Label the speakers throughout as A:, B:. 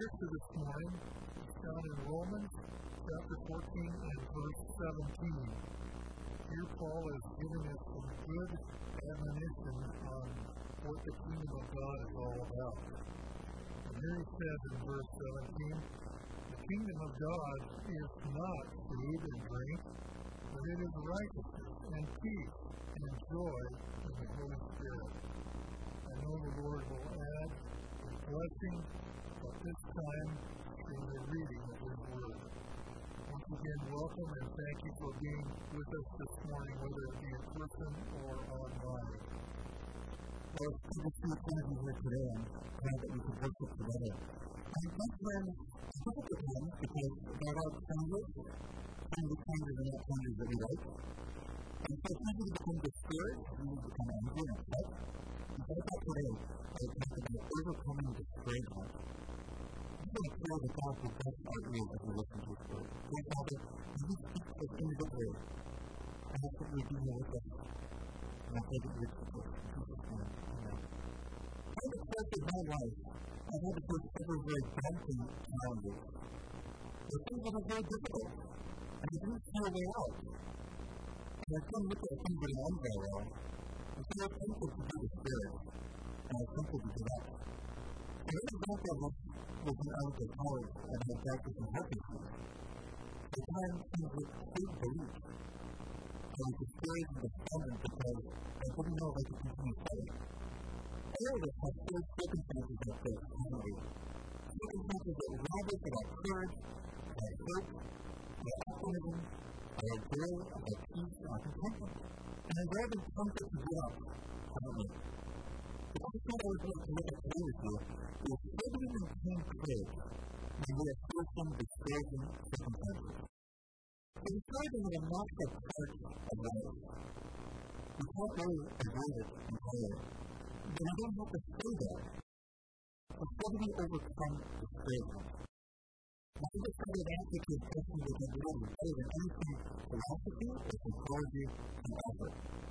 A: scripture this morning is found in Romans chapter 14 and verse 17. Here Paul is giving us some good admonition on what the kingdom of God is all about. And here he says in verse 17, the kingdom of God is not food and drink, but it is righteousness and peace and joy in the Holy Spirit. I know the Lord will add his blessing at this time through the reading of his word. Once again, welcome and thank you for being with us this morning, whether it be in person or online.
B: Well, it's good to see some of you here today. I'm glad that we could worship together. And sometimes it's difficult times because there are changes. Some of the changes are not changes that we like. And so it's easy to become discouraged, and you become angry and upset. And so I thought today I would talk about overcoming discouragement. I'm going to pray that God will bless our ears as we listen to His word. Dear Father, will you speak to us individually? I ask that you would be here with us. And I pray that you would teach us. In Jesus' name, amen. In the course of my life, I've had to face several very daunting challenges. There are things that are very difficult, and I didn't see a way out. And I couldn't look at things that I'm very well. And so I was tempted to be discouraged, and I was tempted to give up. And one example of this was when I was at college and I had practiced in health issues. At the time, things were big beliefs. I was discouraged and despondent because I didn't know if I could continue studying. All of us have faced circumstances like this, haven't we? Circumstances that rob us of our courage, our hope, our optimism, our joy, our peace, and our contentment. And we've all been tempted to give up, haven't we? The question I would like to look at today with you is how do we maintain courage when we are facing discouraging circumstances? So discouraging is a natural part of life. We can't really avoid it entirely. But we don't have to stay there. So how do we overcome discouragement? I think it's kind of an answer to a question that can be better than anything philosophy or psychology can offer.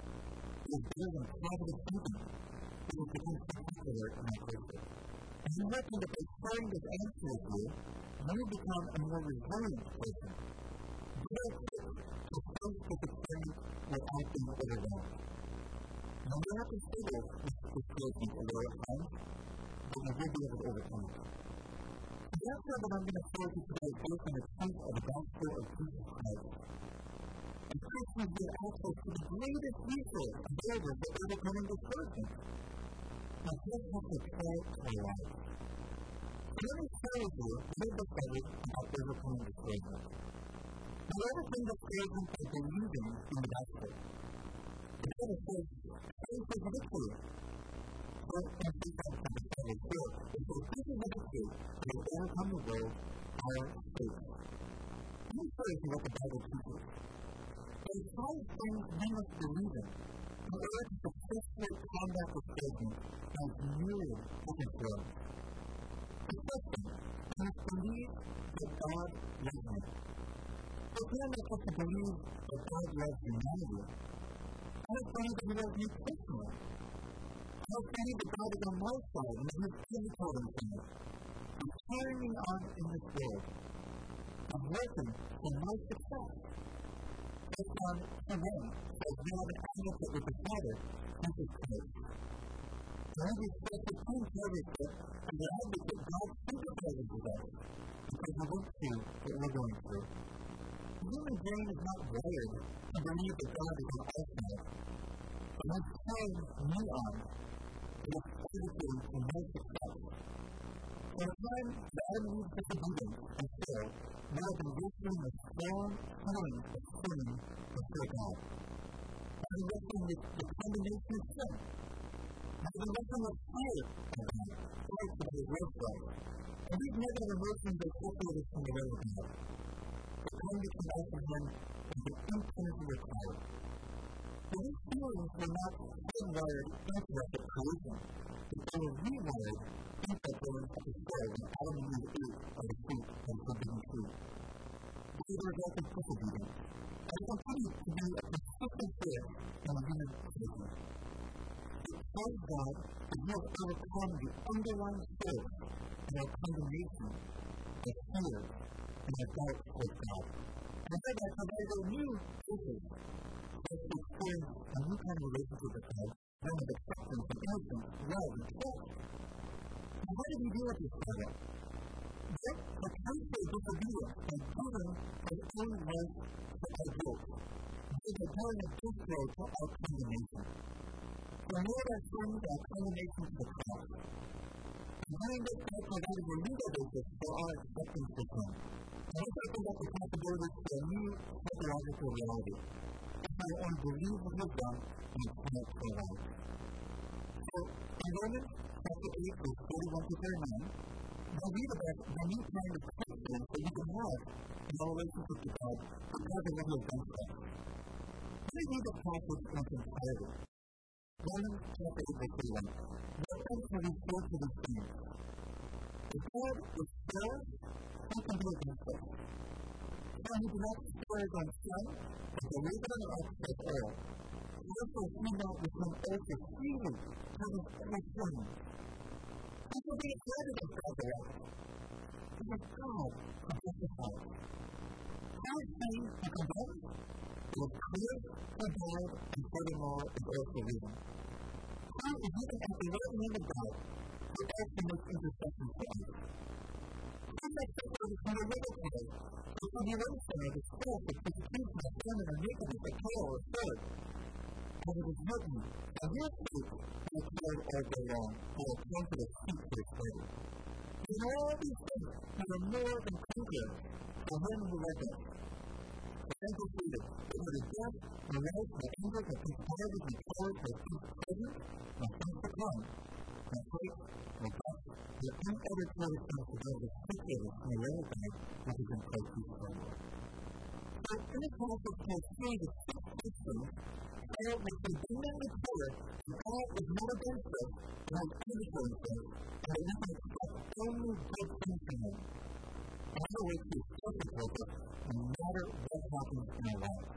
B: It is better than positive thinking. It has become so popular in our culture. And I'm hoping that by sharing this answer with you, you will become a more resilient person. Better equipped to face this experience without being overwhelmed. Now, we have to struggle with discouragement a little at times, but we will be able to overcome it. The answer that I'm going to share with you today is based on the truth of the gospel of Jesus Christ. And Christians get access to the greatest resource available for overcoming discouragement. Now, just have to apply it to our lives. So let me share with you a little bit better about overcoming discouragement. We overcome discouragement by believing in the gospel. The Bible says, faith is victory. So, in 2 Timothy 4, it says, this is the victory that will overcome the world, our faith. Let me show you what the Bible teaches. There are 5 things we must believe in order to successfully combat discouragement as myriad different forms. The first thing, we must believe that God loves me. So it's not just to believe that God loves humanity. I must believe that He loves me personally. I must believe that God is on my side and that He is vindicating me. He's carrying me on in this world. He's working for my success. First John 2:1 says we have an advocate with the Father, Jesus Christ. So as we start to think everything, and the advocate, God sympathizes with us because we went through what we're going through. The human brain is not wired to believe that God is on our side. But He's carrying me on and is advocating for my success. So at times, the enemy's disobedience and fail may have been wrestling with strong feelings of sin before God. I've been wrestling with the condemnation of sin. I've been wrestling with fear of God, fights about His love for us. And these negative emotions are separated from the will of God. The time to come out from Him is an impenetrable power. So these feelings were not hardwired into us at creation, but they were rewired into us at the start when Adam and Eve ate of the fruit of the forbidden tree. They were also disobedient, and it continues to be a persistent fear in the human condition. But praise God that He has overcome the underlying source and our condemnation, our fear, and our doubt towards God. And so that provides a new basis for us to experience a new kind of relationship with God, one of acceptance and innocence, love, and trust. And how did he deal with this problem? That the counsel of disobedience by giving his own life for our guilt, is a kind of display to our condemnation. For more our sins, our condemnation to the cross. And doing this, God provided a legal basis for our acceptance with him. And this opens up the possibilities for a new psychological reality. If I only believe what he has done and apply it to our lives. So, in Romans chapter 8, verse 31 to 39, we read about the new kind of confidence that we can have in our relationship with God because of what he has done for us. Let me read the passage in its entirety. Romans chapter 8, verse 31. What else will we say to these things? If God is for us, who can be against us? For he did not spare his own son, but delivered him up for all. Therefore, he not with him also freely tell us all things. Who will be excited of God's wrath? It is God who justifies. How is he who condemns? It is Christ who died and furthermore is also living. Who is even at the right hand of God who also makes intercession for us? Who makes us from the wicked place, the tribulation or the stress of persecution of famine or nakedness or peril or sword? And it is written, by your sake we are killed all day long, and are counted as sheep for his slaughter. In all these things we are more than conquerors for him who loved us. For then concluded, that neither death, nor life, nor angels, nor principalities, nor powers, nor things present, nor things to come, nor height, nor depth, nor any other created things above the spectators from the love of God, which is in Christ Jesus our Lord. So in this passage, we see the six Christians all with the abundantly clear that God is not against us, but has influenced us, and that we can expect only good things from him. In other words, he is perfect with us, no matter what happens in our lives.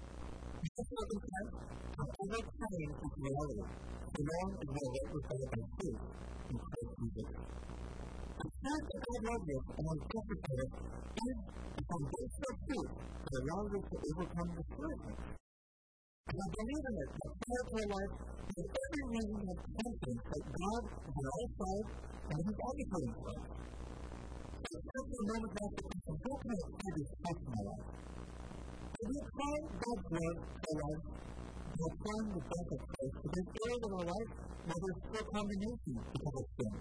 B: No circumstance can ever change this reality, so long as we are right with God by faith in Christ Jesus. The truth that God loves us and has justified us is the foundational truth that allows us to overcome discouragement. And I believe in it, that prior to our life, we have every reason to have confidence that God is on our side and that he's advocating for us. So it's just a moment to ask the question, how can I apply this truth in my life? So we apply God's love to our life by applying the death of Christ to those areas of our life where there's still condemnation because of sin.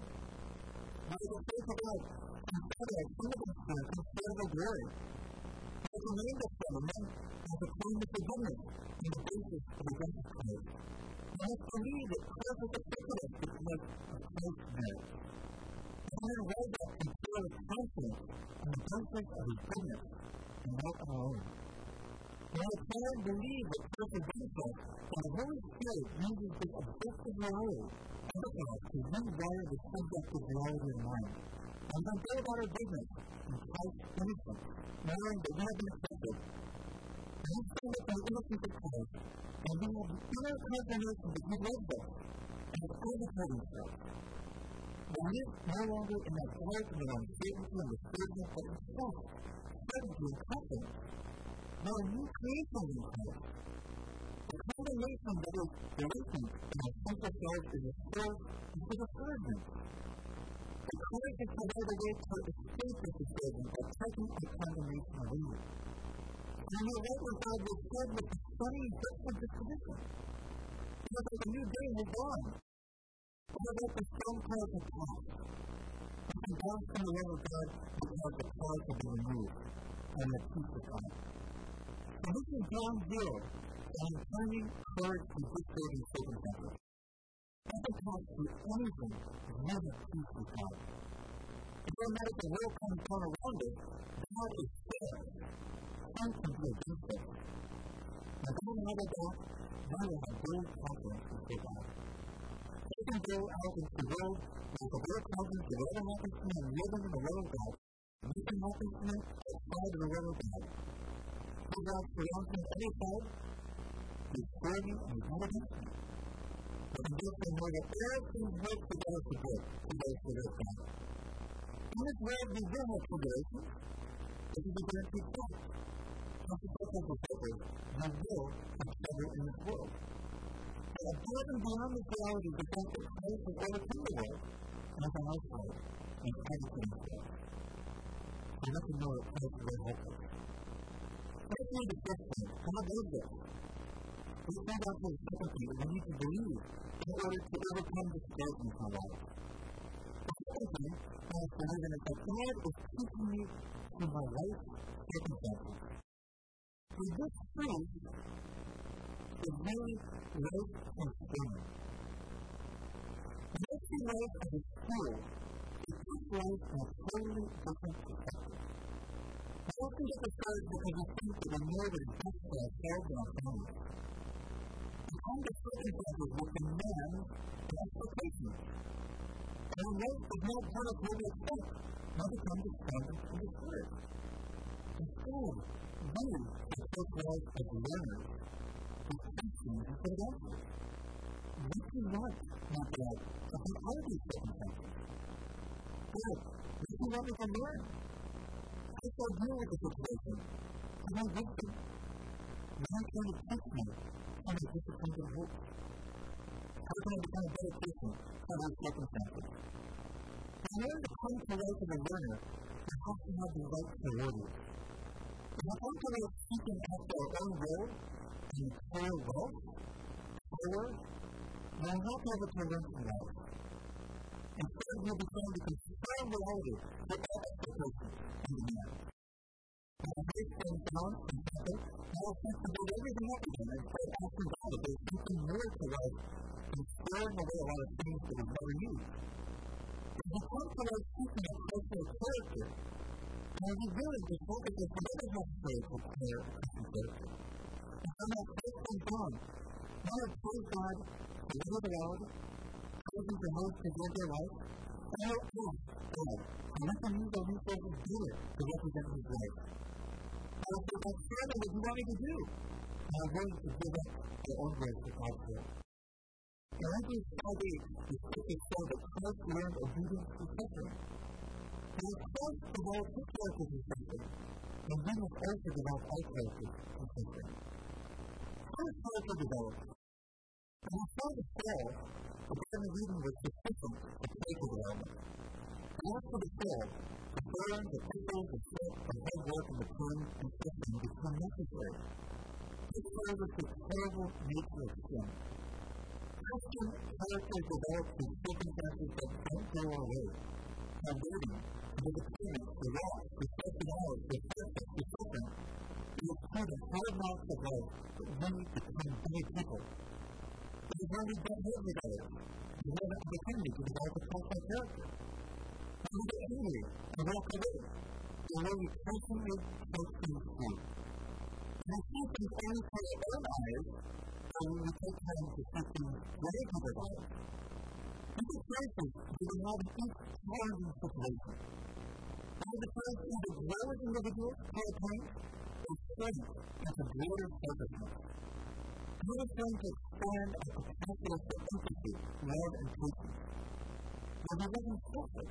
B: By the faith of God, consider our sin against sin, considerable glory. We commend us from and then as a claim of forgiveness on the basis of the death of Christ. We must believe that Christ has accepted us because of Christ's merit. And then rise up and feel with confidence in the benefits of his goodness and not our own. We apply and believe that Christ has done for us, and the Holy Spirit uses this objective reality to rewire the subjective reality of mind. And then go about our business in Christ's innocence, knowing that we have been accepted. And we stand up in the innocence of Christ, and we have the inner confirmation that he loves us and is advocating for us. We live no longer in that dark and the uncertainty and discouragement, but in trust, certainty, and confidence. We are new creations in Christ. The condemnation that is latent in our central selves is restored into discouragement. The Christ has provided a way to escape this discouragement by taking the condemnation away. And we are right with God, we're filled with the sunny, different disposition. It's like a new day has dawned. It's like the storm clouds have passed. We can bounce from the love of God because the clouds have been removed and the peace of God. So this is ground zero on turning courage to discouraging circumstances. I can pass through anything and never peace with God. It doesn't matter if the world comes down around us, God is there. Who can be against us? When God knows that, we will have great confidence before God. We can go out into the world with a great confidence that whatever happens to me, I'm living in the will of God. Nothing happens to me outside of the will of God. Who God surrounds me on every side, He's for me and He's not against me. But in this we know that all things work together for good to those who love God. In this world, we will have tribulation. This is a guaranteed fact. Consequences of favor, you will have trouble in this world. But above and beyond this reality, the fact that Christ has overcome the world, and has an outside, and everything is there. We have to know that Christ will help us. Let's read the first thing. God loves us. We find out for the second thing that we need to believe in order to overcome discouragement in our life. The second thing I have to believe in is that God is teaching me through my life circumstances. And this truth is really life transforming. When I see life as a school, it puts life in a totally different perspective. We often get discouraged because we think that we know what is best for ourselves and our families. The kind of circumstances will demand an expectation. And when life does not tell us what we expect, we become despondent and discouraged. Instead, we approach life as learners with questions instead of answers. We can learn not God about all these circumstances. God, we can learn to learn. How shall I deal with the situation? To my wisdom. How can you teach me from the disciplines of hope? How can I become a better person for those circumstances? In order to come to life as a learner, we have to have the right priorities. If we come to life seeking after our own will and material wealth, power, we will not be able to learn from life. Instead, we will be trying to conform reality with our expectations and demands. When our faith stands down and simple, we will seek to build everything up again instead of asking God if there is something more to life and throwing away a lot of things that we never use. If we come to life seeking a personal character, and we really just focus on whatever necessary to prepare a Christian character. And from that faith stands down, we will praise God for what is allowed, praise Him for how He's preserved their life, and I will ask God, and let them use our resources better to represent His life. I will say, that's Father, what you want me to do? And I'm willing to give up their own grace to God's will. In Hebrews 5:8, the scriptures show that Christ learned obedience through suffering. Now, Christ developed His character through suffering, and we must also develop our character through suffering. How is character developed? When we saw the fall, the Garden of Eden was sufficient for character development. After the fall, the burn, the pickles, the sweat, the hard work, and the pain and suffering become necessary. This shows us the terrible nature of sin. Christian character develops through circumstances that don't go our way. By waiting, the dependence, the loss, the self-denial, the suffering, the suffering, it is through the hard knocks of life that we become better people. It is when we get hurt with others, we have an opportunity to develop a personal character. When we get angry and walk away, or when we constantly take things through. We see things only through our own eyes, or when we take time to see things through other people's eyes. These are choices that we have in each challenging situation. We have the choice to either grow as individuals, pay attention, or strength into greater selfishness. We are trying to expand our capacity for empathy, love, and patience. When we live in suffering,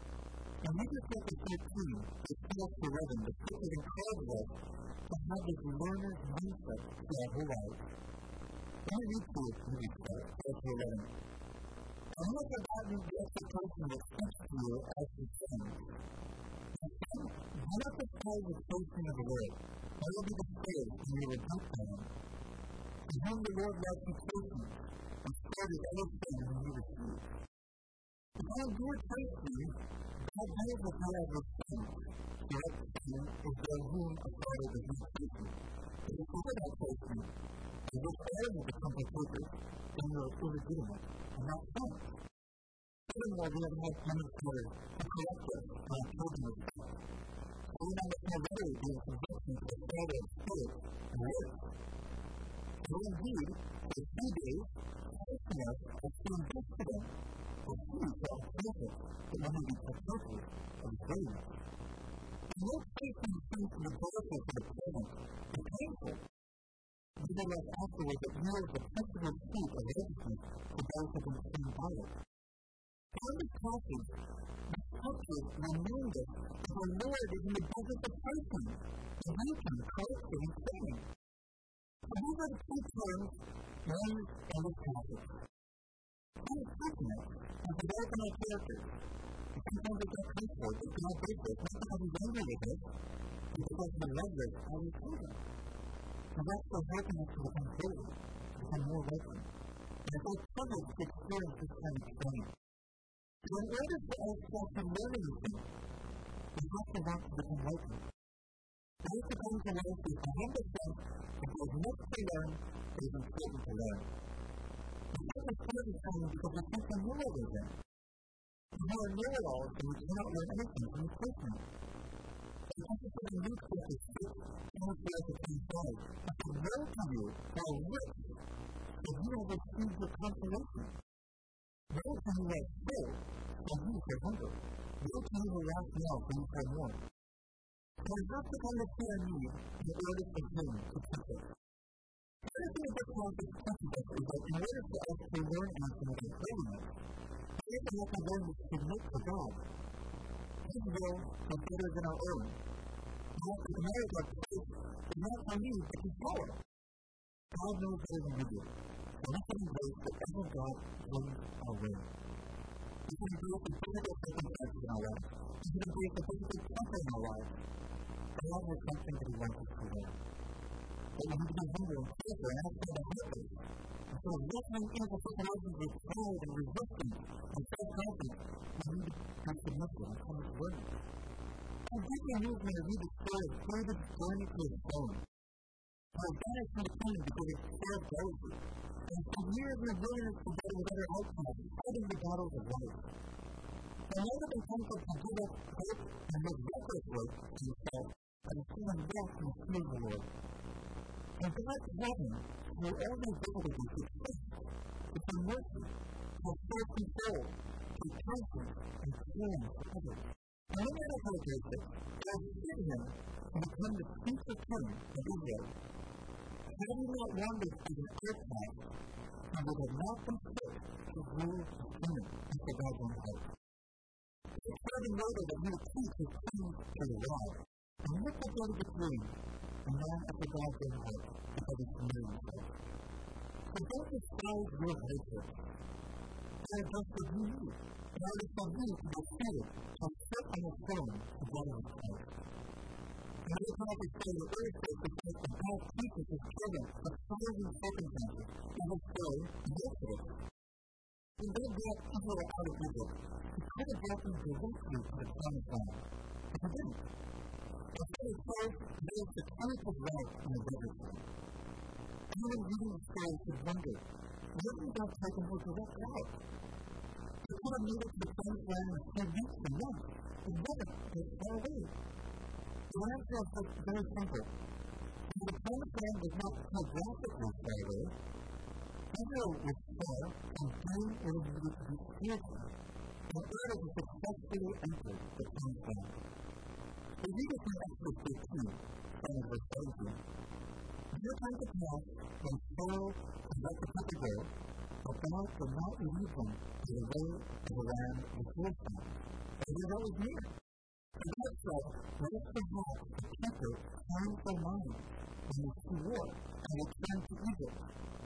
B: in Hebrews chapter 13, verse 12 to 11, the scriptures encourage us to have this learner's mindset through our whole lives. Let me read to you Hebrews 12 to 11. And you have forgotten the expectation that speaks to you as His sons. Do not despise the chastening of the Lord, nor will be discouraged when you rebuke them. To whom the Lord loves He chastens, and spared His other son whom He received. Because you are chastening, God knows that you are His sons. Yet, sin is their whom a father does not chasten. If you consider that chastening, in which all will become partakers, then you are illegitimate and not sons. Furthermore, we have had demonstrators to correct us on our children of faith. So we now must more readily be in subjection to the Father of spirits and works. And indeed, for 2 days, testing us as being good to them, for food for our purpose, that we may be partakers of His holiness. And no tasting seems to be joyful for the present, but painful. Nevertheless, afterwards, it yields the principal fruit of righteousness to those who have been trained by it. In this passage, the scriptures remind us that our Lord is in the business of pricing, ranking, correcting, and saving. These are the two terms used in this passage. God is passionate and developing our characters. Sometimes we get comfortable with God basis, not because He's angry with us, but because He loves us as His children. He's also helping us to become holy, to become more welcome. And it's our privilege to experience this kind of training. So in order for us to actually learn anything, we have to want to become welcome. We have to come to life with the humble sense that there's much to learn, but it's important to learn. We have to start this training because we think we know everything. We are know-it-alls, and we cannot learn anything from this person. We have to put a new chapter 6, Timothy 25. I can learn from you how rich that you have received your consolation. Woe to you that fill, and you for hunger. Woe to you who lack now, for you for more. So we have to understand need in order for Him to teach us. The other thing that this passage teaches us is that in order for us to learn anything about holiness, we have to learn to submit to God. His will is better than our own. We have to acknowledge our place is not our need, but His power. God knows better than we do. And we can embrace whatever God brings our way. We can embrace the difficult circumstances in our lives. We can embrace the difficult suffering in our lives. God has something that He wants us to learn. But we need to be humble and careful and ask Him to help us. Instead of wrestling into situations with pride and resistance and self-confidence, we need to be submissive and come to learn. I'm deeply moved when I read the story of David's journey to his throne. He was banished from the kingdom because of self-jealousy. And for years in the wilderness to battle with other outcasts, fighting the battles of life. And never been tempted to give up hope and make reckless work to himself, and to see him rest in the fear of the Lord. And God taught him, through all these difficulties, to trust, to show mercy, to have self-control, to be patient, and caring for others. And no matter how gracious, God fit him to become the future king of Israel. Had he not wandered as an outcast, he would have not been fit to rule the kingdom after God's own heart. He told him later that he would teach his king to the rod, and look at David the king, a man after God's own heart, because he committed himself. So don't despise your hatred. God does what you need, in order for you to be seated, to sit on the throne together with Christ. And this passage says that illustrates the fact that God teaches His children of thousand circumstances in His story in Exodus. When God brought Israel out of Egypt, He could have brought them directly to the promised land, but He didn't. Instead, He chose to do a circuitous route in the desert. Anyone reading the story should wonder, why didn't God take a more direct route? He could have made it to the promised land in a few weeks or months. It wasn't that far away. The answer is very simple. The promised land was not geographically far away. Israel was far from being where it needed to be spiritual, in order to successfully enter the promised land. We read this in Exodus 15, starting in verse 17. There came to pass, when Pharaoh had let the people go, that God would not lead them to the way of the land of the Philistines, although that was near. And God said, let us perhaps the people change their mind when they see war, and return to Egypt.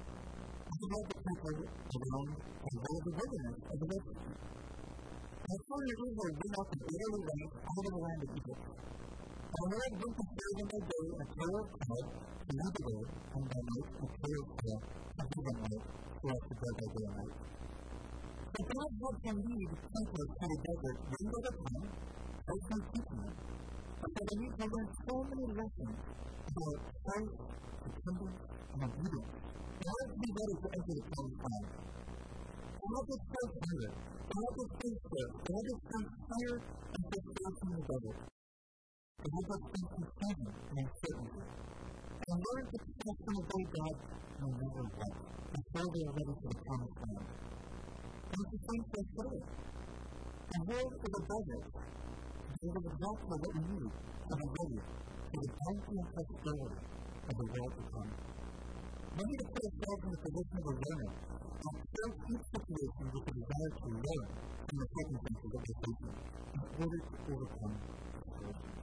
B: He led the people around the way of the wilderness of the Red Sea. And the children of Israel went up in orderly ranks out of the land of Egypt. And the Lord went before them by day a pillar of cloud to lead the way, and by night a pillar of cloud to give them light, so as to go by day and night. So God had to lead people to the desert one at a time, as He teaching them. And so they need to learn so many lessons about faith, dependence, and obedience. They have to be ready to enter the promised land. They have to face hunger. They have to face thirst. They have to face fear and frustration in the desert. They have to face confusion and uncertainty. And learn to trust and obey God no matter what, before they are ready for the promised land. And it's the same for us today. The world is a desert. It is exactly what we need to be ready for the bounty and prosperity of the world to come. We need to put ourselves in the position of a learner and approach each situation with a desire to learn and the circumstances that they're facing in order to overcome discouragement.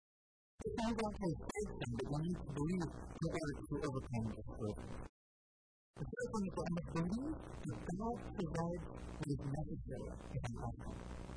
B: It sounds like a third thing that we need to believe in order to overcome discouragement. The first thing is that we must believe that God provides what is necessary in our life.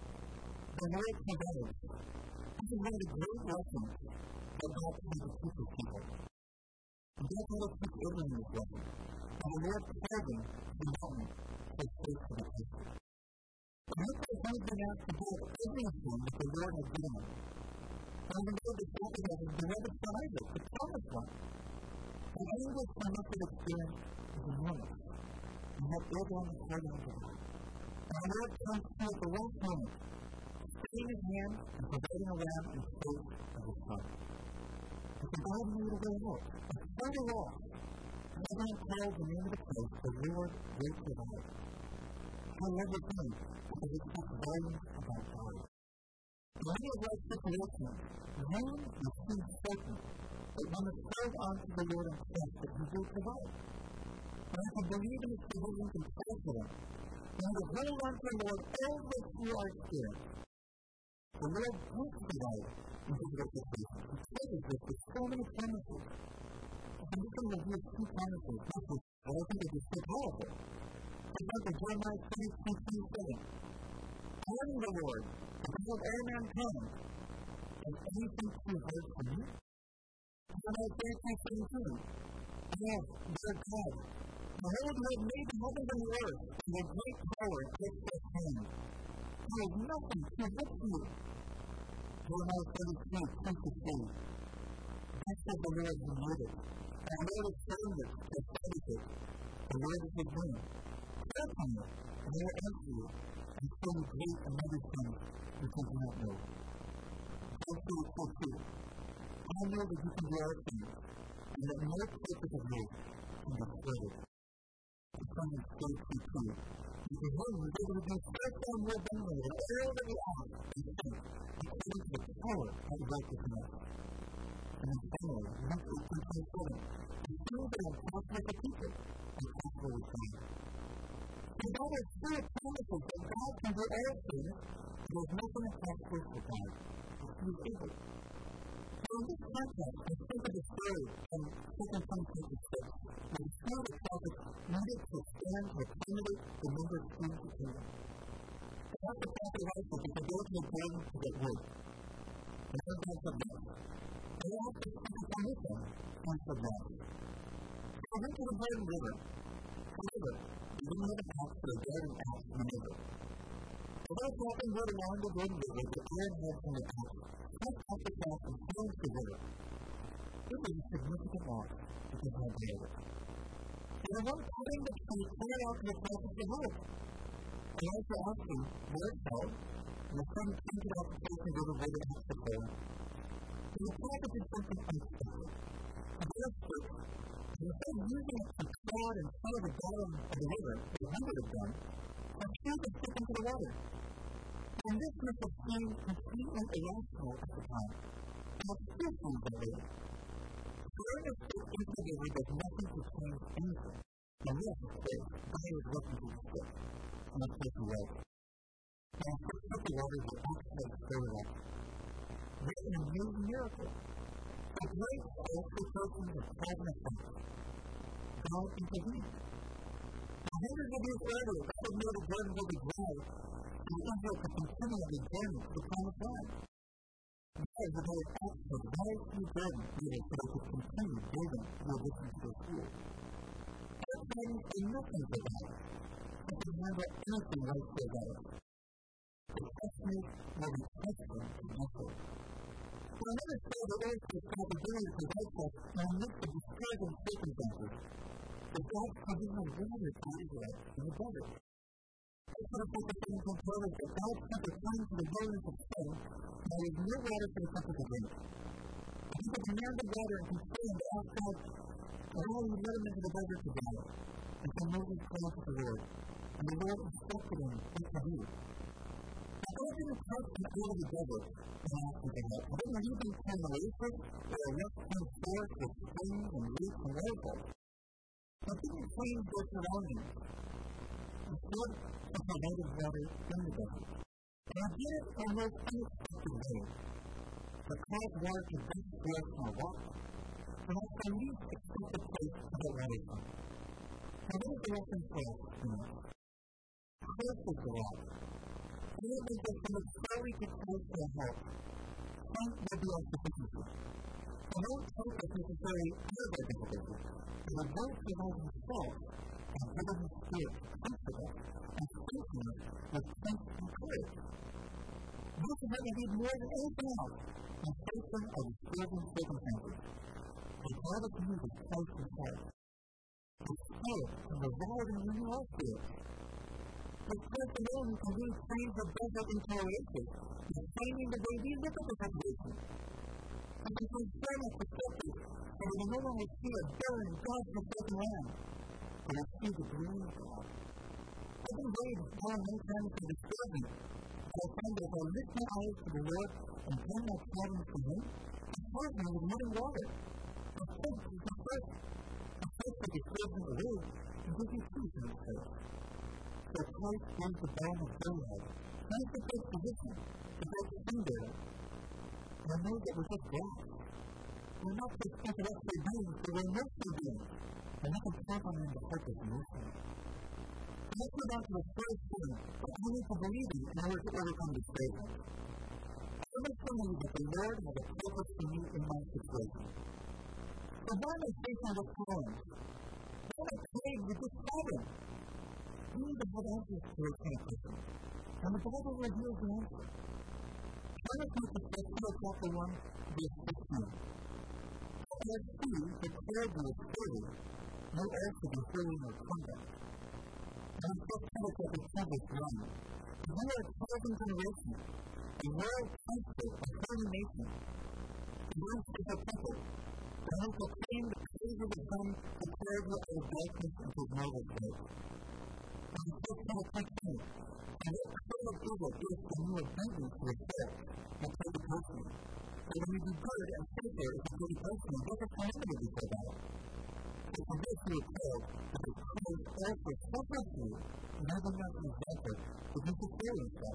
B: The Lord provides. This is one of the great lessons that God can teach his people. And that's how to teach Abraham this lesson. And the Lord called him to the mountain for faith to the people. And this was one of the asked to do everything that the Lord had given him. And the Lord decided that his beloved son Isaac, the promised one, the anguish from which it experienced was enormous. And yet Abraham was holding on to God. And the Lord comes to at the last moment, staying his hand and providing a lamb in place of his son. But the God made a way out. And further off, Abraham called the name of the place, the Lord will provide. I love this name because it speaks volumes about God. In many of life's situations, one must seem certain that one must hold on to the Lord and trust that he will provide. One can believe in his provisions and pray for them. One will hold on to the Lord all the way through our experience. The Lord will provide in difficult situations. He tells us with so many promises. I'm just going to review a few promises, but I think they're just so powerful. For example, Jeremiah 32:27. Honor the Lord above all mankind. Is anything too hard for you? Jeremiah 32:17. Yes, dear God, behold, you have made the heavens and the earth, and your great power takes their hand. There is nothing too good for you. Jeremiah 33:2-3. Thus says the Lord who made it. And the Lord is saying it, to establish it. The Lord is his name. Call upon me, and I will answer you, and show you great and mighty things which you do not know. Job 34:2. I know that you can do all things, and that no purpose of yours can be thwarted. Psalms 32:2. You can hold me able to do so far more abundantly than all that we ask and think, according to the power that worketh in us. And in finally, Luke 18:27. The things that are impossible for people are possible with God. So God has clear promises that God can do all things, and there's nothing impossible for God. He is able. So in this context, I think of the story from 2 Chronicles 6, where the two of the prophets needed to expand or accommodate the number of kings to kingdom. They have to sacrifice them to go to the garden to get wood. And then God said no. They have to seek a permission and said no. So they went to the Jordan River. However, they didn't have a path for the garden out in the river. So those walking wood along the Jordan River, the iron head from the path, pushed up the path and changed the river. It was a significant loss because how bad it was. And the one putting the tree pointed out to the prophets to help. And also asked them where it fell, and the son pointed out the place in the river where the axe had fallen. And the prophet did something unexpected. He did a stick, and instead of using it to prod and feel the bottom of the river, as he would have done, he threw the stick into the water. And this must have seemed completely irrational at the time. And it still seems that way. Throwing a stick into the river does nothing to change anything. And yes, of course, God was looking to the stick. And of course he was. And he took the water that actually stirred up. What an amazing miracle. The great also person of cause and effect. God intervened. Now, hundreds of years earlier, God had made the Jordan River dry, and Israel could continue on the journey to the promised land. God had made access right through Jordan River so they could continue building the addition to their school. God hadn't done nothing for God. He could handle anything right for God. The question will be tested to answer. So another story that illustrates God's ability to provide us in the midst of discouraging circumstances is God's provision of water to Israel in the desert. This sort of focusing on tells that God sent a time to the wilderness of sin, and there was no water for the people to drink. The people demanded water and complained to ask God why he let them into the desert to die. And so Moses called to the Lord, and the Lord instructed him what to do. God didn't take them out of the desert and ask them to help. He didn't leave them to an oasis or a western forest with springs and lakes and waterfalls. He didn't change their surroundings. instead of the native water in the desert. And I did it in the most unexpected way. The caused water to best flow from a rock, and that's the least expected place to get water from. Now, what is the reference for us tonight? Christ is the rock. And it means that from the story to Christ for help, Christ will be our sufficiency. So don't take us necessarily out of our difficulty, but the Lord provides Himself and given His Spirit to comfort us and strengthen us with strength and courage. This is what we need more than anything else in facing our disturbing circumstances. The God of need is Christ Himself. The Spirit can revive and renew our spirit. With Christ alone, we can really change the desert into our oasis, changing the way we look at the situation. We can transform our perspective so we can no longer see a barren, God-forsaken land, but we see the glory of God. I've been very down many times for discouragement, but I find that if I lift my eyes to the Lord and bring my problems to Him, He fills me with living water. The faith is the first. The faith that discouragement away and gives you peace in His faith. So Christ is the balm of Gilead. He is the first physician, the first finger. We know that we're just grass. We're not just intellectual beings, but we're emotional beings. And we can count on Him to help us emotionally. Let's go down to the first thing that we need to believe in order to overcome discouragement. I must believe that the Lord has a purpose for me in my situation. So why am I facing this challenge? Why am I plagued with this problem? We need to have answers to those kind of questions. And the Bible reveals the answer. Turn with me to Joshua chapter 1, verse 15. As He declared the authority, no also be holy in your conduct. And in 1 Peter chapter 2, verse 1, you are a chosen generation, a royal priesthood, a holy nation, a special people, and who proclaim the praises of Him who called you out of darkness into His marvelous light. And in 1 Peter 2:10, and what kind of evil is when you are beaten to yourself and take it personally? But when you do good and faithful, if you take it personally, what is calamity before God? But for this you are called, because Christ also suffered for you, leaving us an example that you should follow Himself.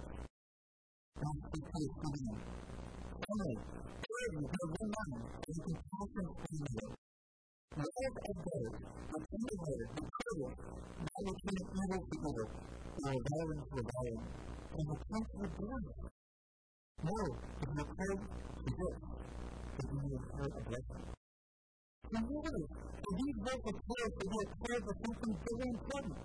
B: And in 2 Peter 2:9, finally, pray you have one mind, and you can confidence in the Lord. Love of God, be tender-hearted, be courteous, not returning evil for evil, or reviling for reviling, and repent of blame. No, if you are called to this, that you may inherit a blessing. Remember, for these verses tell us that we are called for something very important.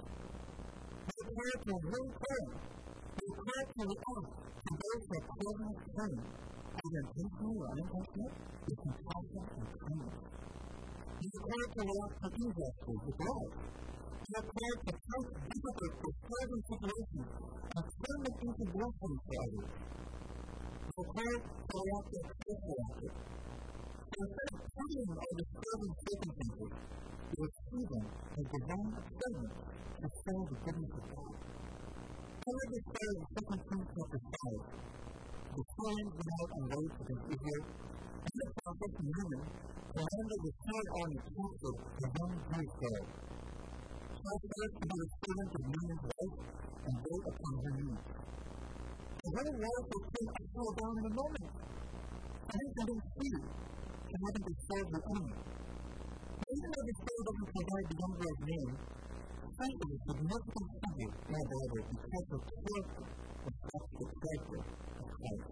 B: We are called to a real calling. We are called to react to those who are causing us pain, either intentionally or unintentionally, with compassion and kindness. We are called to react to injustice with love. We are called to face difficult, disturbing situations and turn them into blessings for others. We are called to react as Christ reacted. So instead of pitying our disturbing circumstances, we will see them as divine experiments to show the goodness of God. I read this story in 2 Kings chapter 5. The Syrians went out on raids against Israel, and the prophet Naaman commanded the Syrian army to capture the young Jewish girl. Saul first to be the servant of Naaman's wife and wait upon her needs. The whole world was turned upside down in a moment. And he didn't see and having to serve the enemy. Even though the story doesn't provide the young girl's name, Saint is a significant figure in the Bible because of character reflects the character of Christ.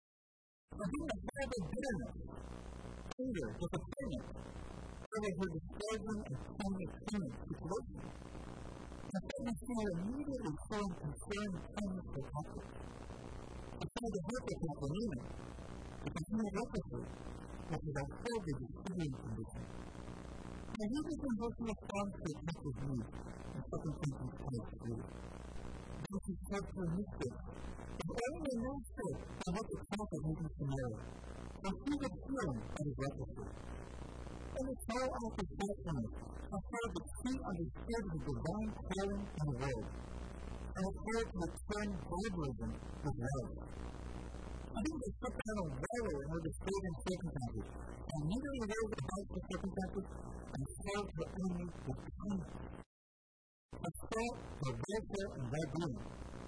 B: Within the horrible bitterness, anger, disappointment, there was her discouraging and pain-experienced situation. The Satan seer immediately showing concern and kindness for Patrick. He tried to help us with the Naaman, because he had leprosy, which is a horribly disfiguring condition. Now, he was invoking a response to Patrick's needs in 2 Corinthians 5:3. This is said to a mystery. If only a man said that what the prophet needed to know, and he would heal him of his leprosy. And it's no act of faithfulness to show that he understood the divine calling in the world, and it's here to return barbarism with love. He didn't just sit down and wallow in her disturbing circumstances, and immediately rose above the circumstances and served her enemy with kindness. has fought for welfare and well-being.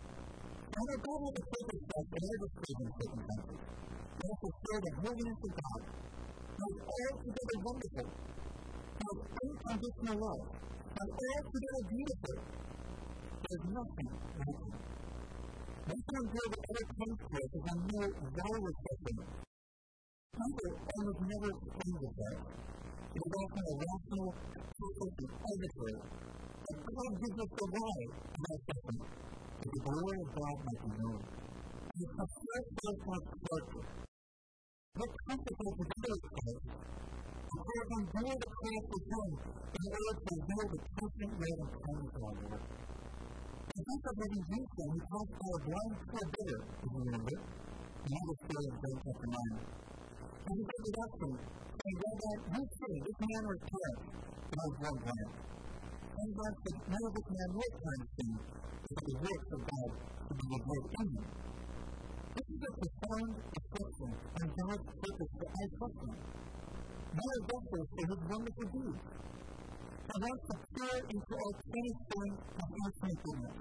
B: And our God has a purpose for us in every state in certain countries. He has to show the holiness of God. He is altogether wonderful. He is unconditional love. And altogether beautiful. There is nothing like him. We can endure the other comes to us as a mere virus system. People almost never explain themselves. It is often a rational, purpose, and arbitrary. And God gives us the why of that system, that the glory of God might be known. He has fulfilled God's character. What consequences do it cause? The Lord endured the cross with him in order to reveal the patient love and kindness of our Lord. Because of having do so, he caused our blind poor beggar, if you remember, another story in John chapter 9. And he said to Augustine, saying, Rabbi, you say this man or his parents, and I was born blind. And God said, none of this man nor his parents sin, but that the works of God should be revealed in him. This is a profound reflection on God's purpose for our suffering. We are vessels for his wonderful deeds. He wants to pour into our tiny sin his infinite goodness.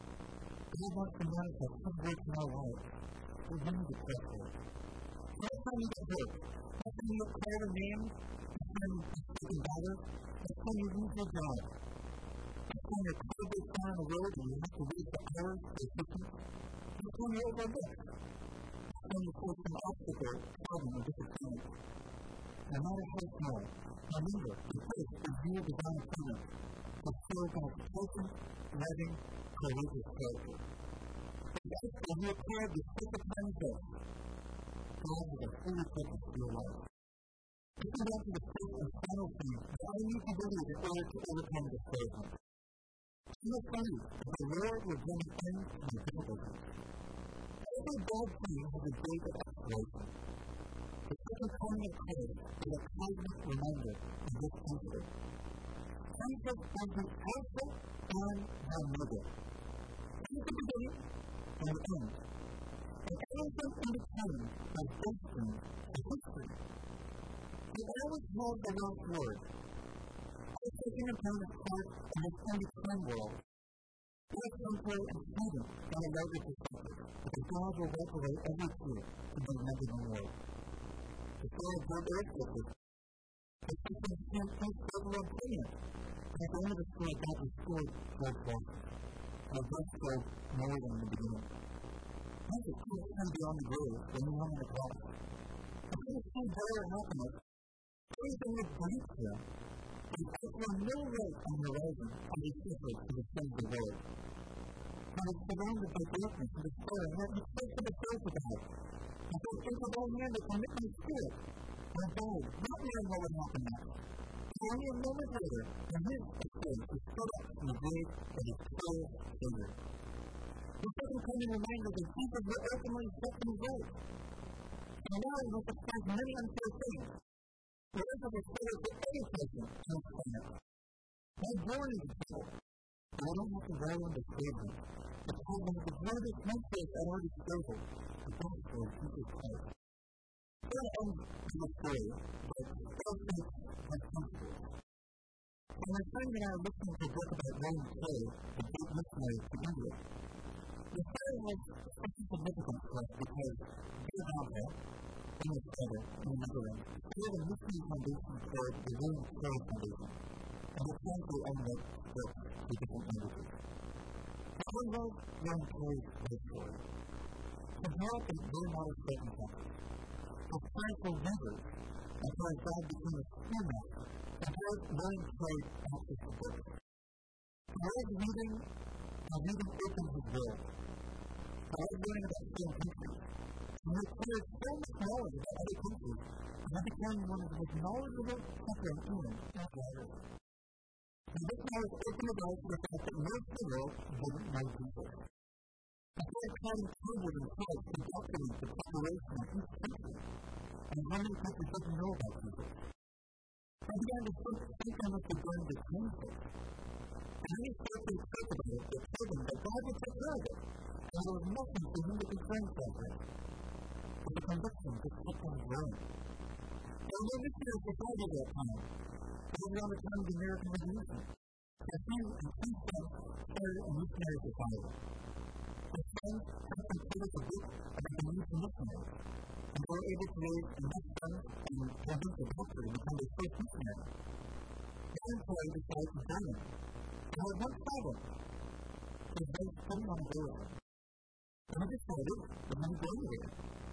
B: God wants to manifest his works in our lives. We need to pray for it. Next time you get hurt, next time you get called a name, next time you speak in battle, next time you lose your job, next time your car goes down on the road and you have to wait for hours for assistance, next time you're overlooked, next time you face an obstacle, problem, or disappointment. No matter how small, remember, the first is your divine appointment to show God's patient, loving, courageous character. And that's when you acquire the second time of death. God has a holy purpose for your life. This is after the first and final thing that I need to believe in order to overcome discouragement. I must believe that the Lord will bring an end to my difficulties. Every bad thing has a date of expiration. The second coming of Christ is a cosmic reminder of this principle. Jesus is the Alpha and the Omega. He is the beginning and the end. And everything in between has destiny and history. He always has the last word. I was taking upon his part in this in-between world. He is temporary and fleeting on a larger perspective, because God will wipe away every tear to be never no more. The story of God earthquake is something unstable and permanent. And at the end of the story, God restored God's life. And the best told more than in the beginning. Jesus couldn't stand beyond the grave when he hung on the cross. He couldn't see better happiness. Everything was bleak to him. He saw no light on the horizon as he suffered for the sins of the world. He was surrounded by darkness and despair, and yet he spoke to the face of God. He said, "Think of all men that commit my spirit," and died, not knowing what would happen next. And only a moment later, in his experience, he stood up from the grave of his cruel Savior. The second coming reminded that Jesus will ultimately set things right. And now he must experience many unfair things. The rest of his story for any person on this planet. We're born into trouble, but we don't have to wallow in discouragement. Because one of the greatest resources at our disposal, the gospel of Jesus Christ. I'm going to end this story by illustrating my principles. So my friend and I are listening to a book about William Carey, the great missionary to India. The story has special significance for us because Bill Barbara, in his brother in the Netherlands, created a missionary foundation called the William Carey Foundation, and they translate all that book to different languages. I love William Carey's life story. He grew up in very modest circumstances. His parents were weavers, and so his dad became a schoolmaster, and gave William Carey access to books. He loved reading, and reading opened his world. He loved learning about foreign countries. And he acquired so much knowledge about other countries, and he became one of the most knowledgeable people in England and writers. And this knowledge opened his eyes to the fact that most of the world didn't know Jesus. He started counting tables and cards to document the population of each country, and how many people didn't know about Jesus. He began to think on what they're going to change this. And then he started to talk about it, that told him that God would take care of it, and there was nothing for him to concern himself with. But the conviction just kept on growing. There was no missionary society at that time. It was around the time of the American Revolution. His friends started a missionary society. His friends had completed a book about the needs of missionaries, and they were able to raise enough funds and convince the doctor to become their first missionary. One employee decided to join him. He had one problem. His wife couldn't want to go with him. And he decided that he would go anywhere.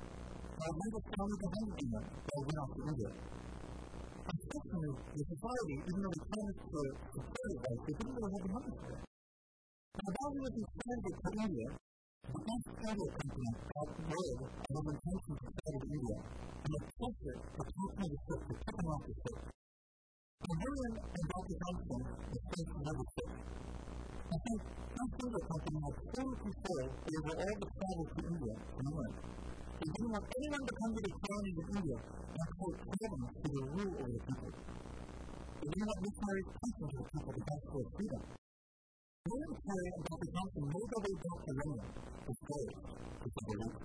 B: I went to family behind him, so I went off to India. Unfortunately, the society, even though they promised to support his wife, they didn't really have the money for it. Now, while he was in transit to India, the East India Company got word of his intention to travel to India, and they pressured the captain of the ship to pick him off the ship. And William and Dr. Johnson were placed on the ship. I think the East India Company had full control over all the travel to India from England. They didn't want anyone to come to the colonies of India and create problems to the rule over the people. They didn't want missionaries preaching to the people the gospel of freedom. William Carey and Dr. Johnson made their way back to London for slaves, to say the least.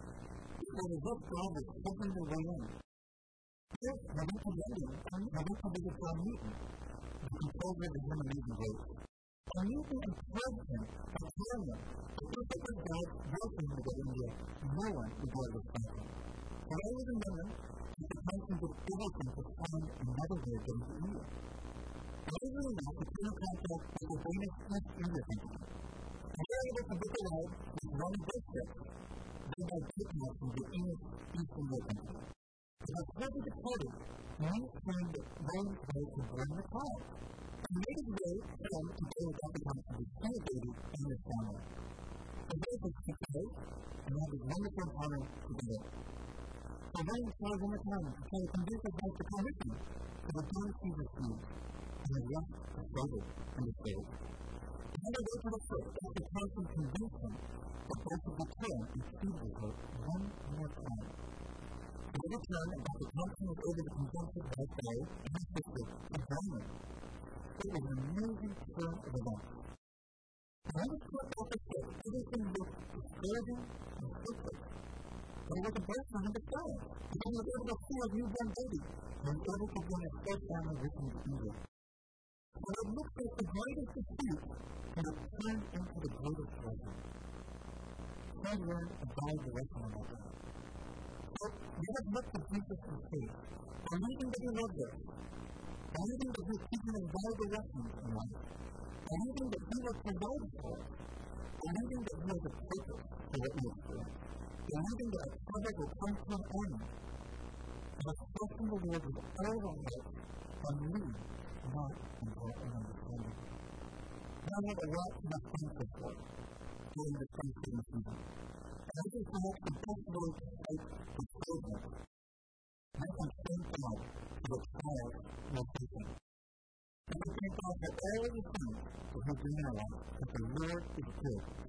B: So the book God was taking their way in. First, they went to London and they went to visit John Newton, the composer of the Hymn Amazing Grace. And Newton encouraged him and told him that if it was God's will for him to go to India, no one would be able to stop him. So while he was in London, Dr. Johnson did everything to find another way of getting to India. Amazingly enough, he came in contact with the famous East India Company. And they were able to book a ride with one of their ships, led by diplomats from the English East India Company. As Harvey departed, Newton claimed that William Carey could burn the cloud. He made his way home to go with Dr. Johnson to see his baby and his family. The both was together and had this wonderful honor together. So William Carey went with home to try to convince his wife to come with him to the John Caesar Feast, and his wife was sober and disabled. On their way to the ship, Dr. Johnson convinced him that they should return and feed with her one more time. They returned, and Dr. Johnson was able to convince his wife, Mary, and his sister to join them. It was an amazing turn of events. When the ship left the ship, everything looked discouraging and hopeless. But it was a blessing in disguise. He was able to see his newborn baby, and was able to bring his first family with him to India. So it looks like the greatest defeat can have turned into the greatest blessing. Fred learned and died the lesson about that. So let us look to Jesus in faith, believing that he loves us, believing that he is teaching us valuable lessons in life, believing that he will provide for us, believing that he has a purpose for what we experience, believing that our trouble will come to an end, and trusting the Lord with all our heart, and lean not on our own understanding. I have a lot to be thankful for during this Thanksgiving season. And this is perhaps the best way to fight the children. I can thank God for the trials we're facing. And we thank God for all the things that He's doing in our life, that the Lord is good.